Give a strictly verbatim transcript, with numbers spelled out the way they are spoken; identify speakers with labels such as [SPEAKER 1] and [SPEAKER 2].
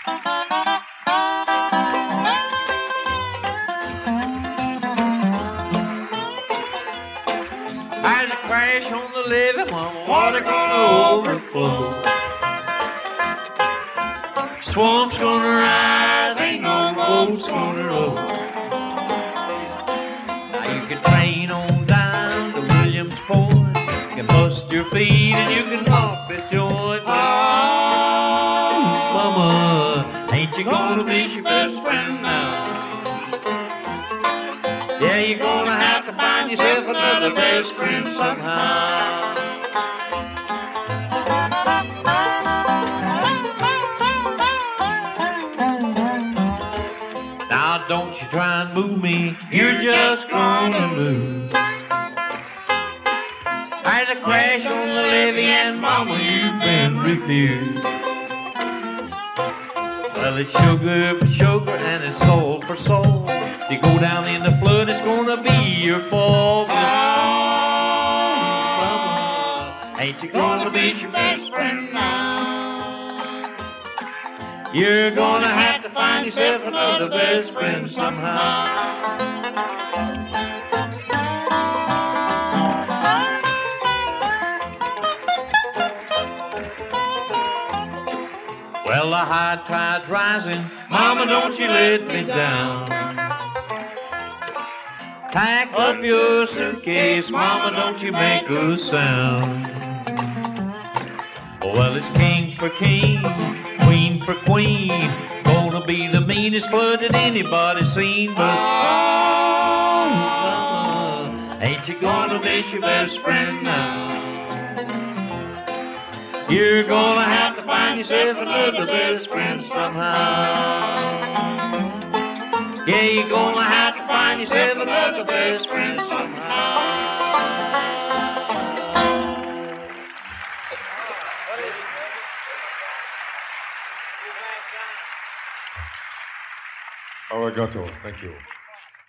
[SPEAKER 1] There's a crash on the levee, mama, water gonna overflow. Swamp's gonna rise, ain't no boat's gonna row. Now you can train on down to Williamsport. You can bust your feet and you can walk this joint. Oh, mama, ain't you gonna miss your best friend now? Yeah, you're gonna have to find yourself another best friend somehow. Now don't you try and move me, you're just gonna lose. There's a crash on the levee and mama, you've been refused. Well, it's sugar for sugar and it's soul for soul. If you go down in the flood, it's gonna be your fault. Oh, mama, ain't you gonna miss your best friend now? You're gonna have to find yourself another best friend somehow. Well, the high tide's rising, mama, don't you let me down. Pack up your suitcase, mama, don't you make a sound. Well, it's king for king, queen for queen. Gonna be the meanest flood that anybody's seen. But oh, mama, ain't you gonna miss your best friend now? You're gonna have to find yourself another best friend somehow. Yeah, you're gonna have to find yourself another best friend somehow.
[SPEAKER 2] Arigato. Thank you.